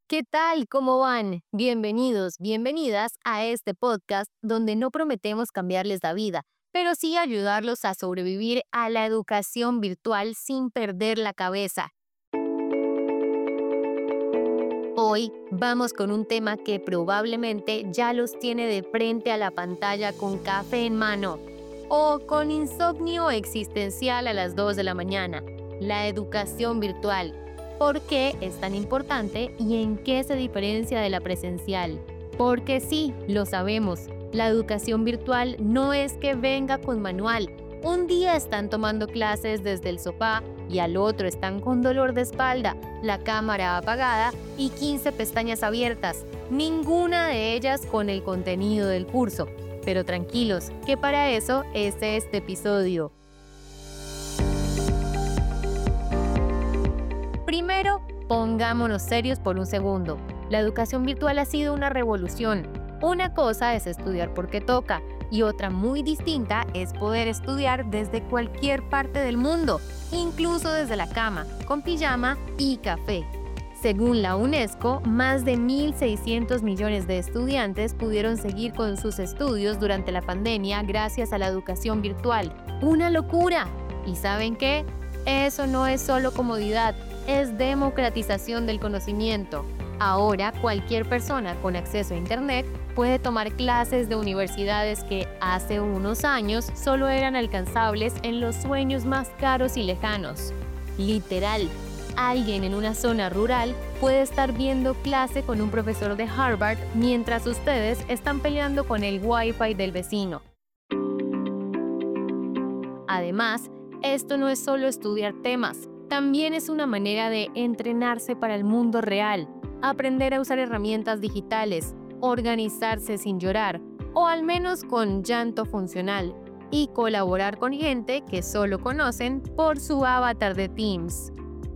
¿Qué tal? ¿Cómo van? Bienvenidos, bienvenidas a este podcast donde no prometemos cambiarles la vida, pero sí ayudarlos a sobrevivir a la educación virtual sin perder la cabeza. Hoy vamos con un tema que probablemente ya los tiene de frente a la pantalla con café en mano o con insomnio existencial a las 2 de la mañana, la educación virtual. ¿Por qué es tan importante y en qué se diferencia de la presencial? Porque sí, lo sabemos, la educación virtual no es que venga con manual. Un día están tomando clases desde el sofá y al otro están con dolor de espalda, la cámara apagada y 15 pestañas abiertas, ninguna de ellas con el contenido del curso. Pero tranquilos, que para eso es este episodio. Primero, pongámonos serios por un segundo. La educación virtual ha sido una revolución. Una cosa es estudiar porque toca y otra muy distinta es poder estudiar desde cualquier parte del mundo, incluso desde la cama, con pijama y café. Según la UNESCO, más de 1.600 millones de estudiantes pudieron seguir con sus estudios durante la pandemia gracias a la educación virtual. ¡Una locura! ¿Y saben qué? Eso no es solo comodidad, es democratización del conocimiento. Ahora, cualquier persona con acceso a Internet puede tomar clases de universidades que hace unos años solo eran alcanzables en los sueños más caros y lejanos. Literal, alguien en una zona rural puede estar viendo clase con un profesor de Harvard mientras ustedes están peleando con el Wi-Fi del vecino. Además, esto no es solo estudiar temas, también es una manera de entrenarse para el mundo real, aprender a usar herramientas digitales, organizarse sin llorar, o al menos con llanto funcional, y colaborar con gente que solo conocen por su avatar de Teams.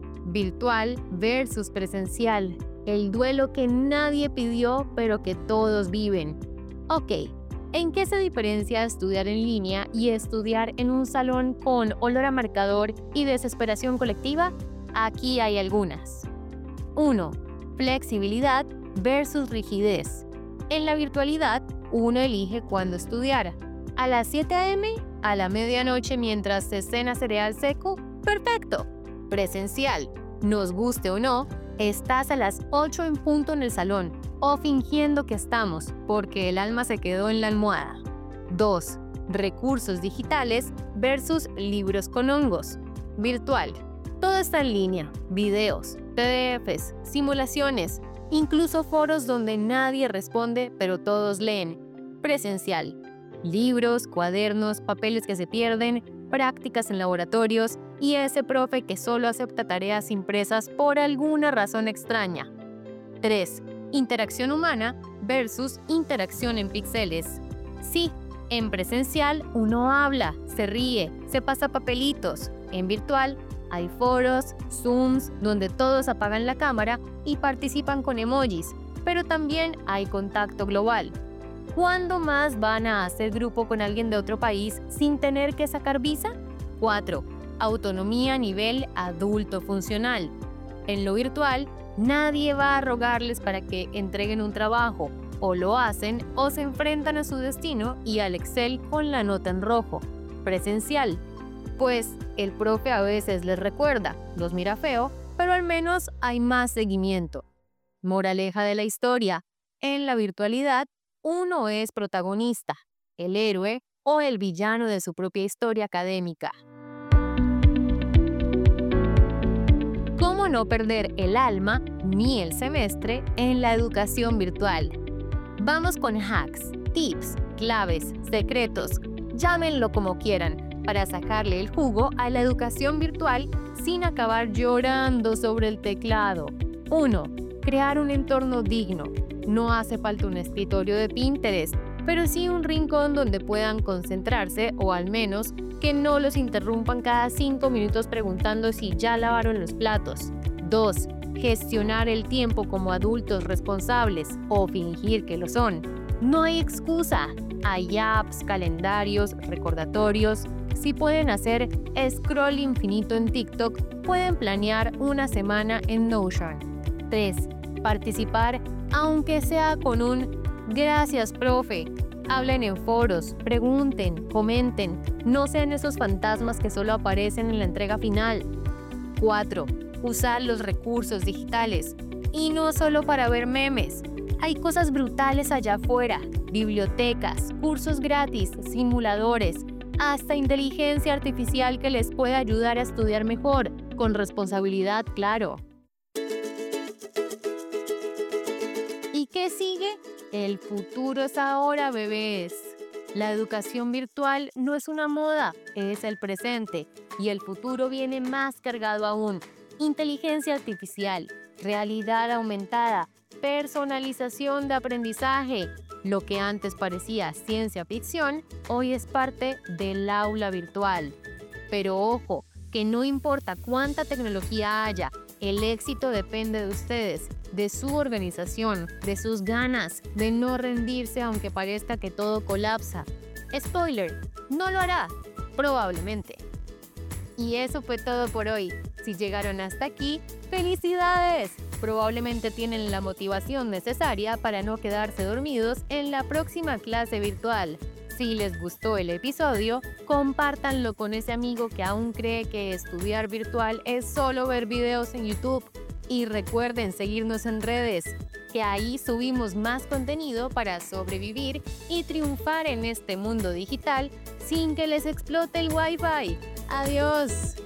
Virtual versus presencial, el duelo que nadie pidió pero que todos viven. Ok, ¿en qué se diferencia estudiar en línea y estudiar en un salón con olor a marcador y desesperación colectiva? Aquí hay algunas. 1. Flexibilidad versus rigidez. En la virtualidad, uno elige cuándo estudiar. A las 7 a.m., a la medianoche mientras se cena cereal seco, ¡perfecto! Presencial, nos guste o no, estás a las 8 en punto en el salón, o fingiendo que estamos, porque el alma se quedó en la almohada. 2. Recursos digitales versus libros con hongos. Virtual. Todo está en línea, videos, PDFs, simulaciones, incluso foros donde nadie responde pero todos leen. Presencial. Libros, cuadernos, papeles que se pierden, prácticas en laboratorios y ese profe que solo acepta tareas impresas por alguna razón extraña. 3. Interacción humana versus interacción en píxeles. Sí, en presencial uno habla, se ríe, se pasa papelitos. En virtual hay foros, Zooms, donde todos apagan la cámara y participan con emojis, pero también hay contacto global. ¿Cuándo más van a hacer grupo con alguien de otro país sin tener que sacar visa? 4. Autonomía a nivel adulto funcional. En lo virtual, nadie va a rogarles para que entreguen un trabajo, o lo hacen o se enfrentan a su destino y al Excel con la nota en rojo. Presencial. Pues el profe a veces les recuerda, los mira feo, pero al menos hay más seguimiento. Moraleja de la historia, en la virtualidad, uno es protagonista, el héroe o el villano de su propia historia académica. ¿Cómo no perder el alma ni el semestre en la educación virtual? Vamos con hacks, tips, claves, secretos, llámenlo como quieran, para sacarle el jugo a la educación virtual sin acabar llorando sobre el teclado. 1. Crear un entorno digno. No hace falta un escritorio de Pinterest, pero sí un rincón donde puedan concentrarse o al menos que no los interrumpan cada 5 minutos preguntando si ya lavaron los platos. 2. Gestionar el tiempo como adultos responsables o fingir que lo son. No hay excusa. Hay apps, calendarios, recordatorios. Si pueden hacer scroll infinito en TikTok, pueden planear una semana en Notion. 3. Participar, aunque sea con un "gracias, profe". Hablen en foros, pregunten, comenten. No sean esos fantasmas que solo aparecen en la entrega final. 4. Usar los recursos digitales. Y no solo para ver memes. Hay cosas brutales allá afuera. Bibliotecas, cursos gratis, simuladores, hasta inteligencia artificial que les puede ayudar a estudiar mejor, con responsabilidad, claro. ¿Y qué sigue? El futuro es ahora, bebés. La educación virtual no es una moda, es el presente. Y el futuro viene más cargado aún. Inteligencia artificial, realidad aumentada, personalización de aprendizaje. Lo que antes parecía ciencia ficción, hoy es parte del aula virtual. Pero ojo, que no importa cuánta tecnología haya, el éxito depende de ustedes, de su organización, de sus ganas, de no rendirse aunque parezca que todo colapsa. Spoiler, no lo hará, probablemente. Y eso fue todo por hoy. Si llegaron hasta aquí, ¡felicidades! Probablemente tienen la motivación necesaria para no quedarse dormidos en la próxima clase virtual. Si les gustó el episodio, compártanlo con ese amigo que aún cree que estudiar virtual es solo ver videos en YouTube. Y recuerden seguirnos en redes, que ahí subimos más contenido para sobrevivir y triunfar en este mundo digital sin que les explote el Wi-Fi. ¡Adiós!